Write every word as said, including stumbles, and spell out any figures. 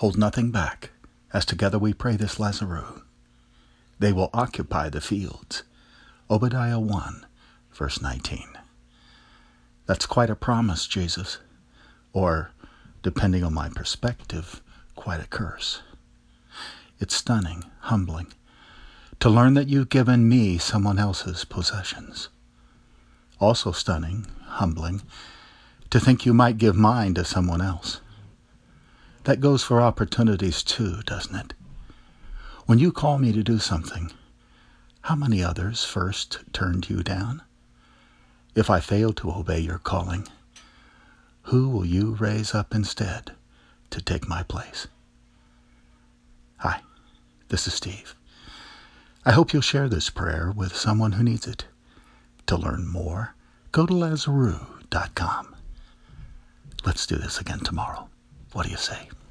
Hold nothing back, as together we pray this Lazarus. They will occupy the fields. Obadiah one, verse nineteen. That's quite a promise, Jesus. Or, depending on my perspective, quite a curse. It's stunning, humbling, to learn that you've given me someone else's possessions. Also stunning, humbling, to think you might give mine to someone else. That goes for opportunities too, doesn't it? When you call me to do something, how many others first turned you down? If I fail to obey your calling, who will you raise up instead to take my place? Hi, this is Steve. I hope you'll share this prayer with someone who needs it. To learn more, go to Lazarus dot com. Let's do this again tomorrow. What do you say?